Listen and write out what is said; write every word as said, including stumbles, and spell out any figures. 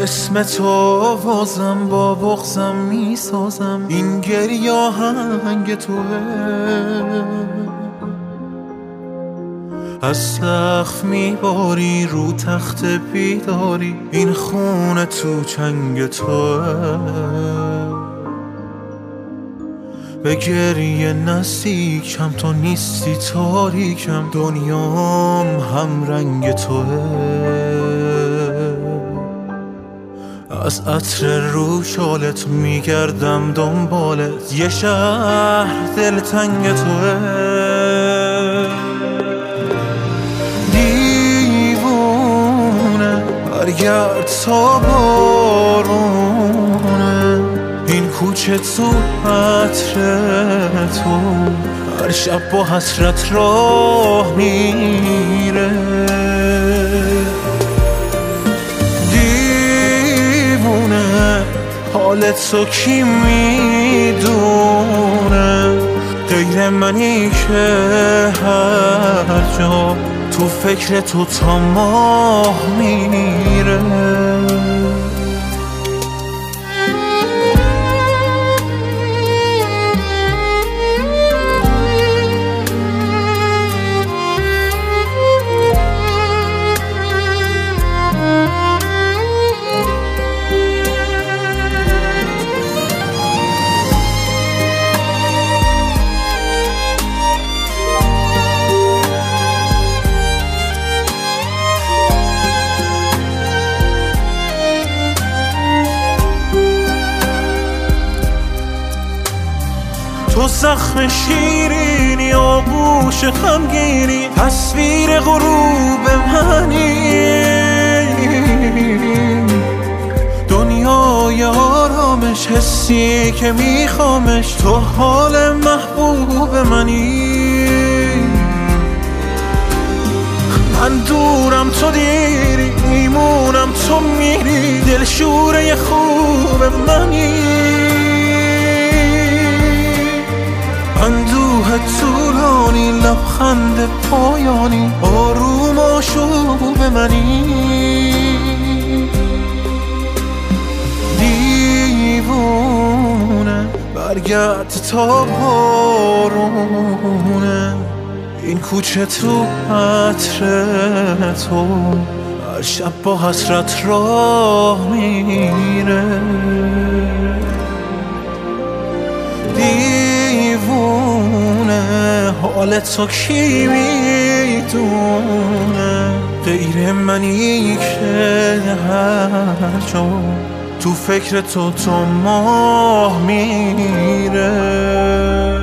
اسم تو بازم با بغضم میسازم، این گریه آهنگ توه. از سقف میباری رو تخت بیداری، این خونه تو چنگ توه. به گریه نزدیکم، تو نیستی تاریکم، دنیام هم رنگ توه. از عطر رو شالت میگردم دنبالت، یه شهر دلتنگ توه. دیوونه برگرد تا بارونه، این کوچه تو عطر تو هر شب با حسرت راه میره. حالت تو کی میدونه، غیر منی که هر جا تو فکر تو تا ماه میره. تو زخم شیرینی، آغوش غمگینی، تصویر غروب منی. دنیای آرامش، حسی که میخوامش، تو حال محبوب منی. من دورم تو دیری، میمونم تو میری، دلشوره خوب منی. اندوه طولانی، لبخند پایانی، آروم آشوب منی. دیوونه برگرد تا بارونه، این کوچه تو عطر تو هر شب با حسرت راه میره. دیوونه حالت تو کی میدونه، غیر منی که هر جا تو فکر تو تا ماه میره.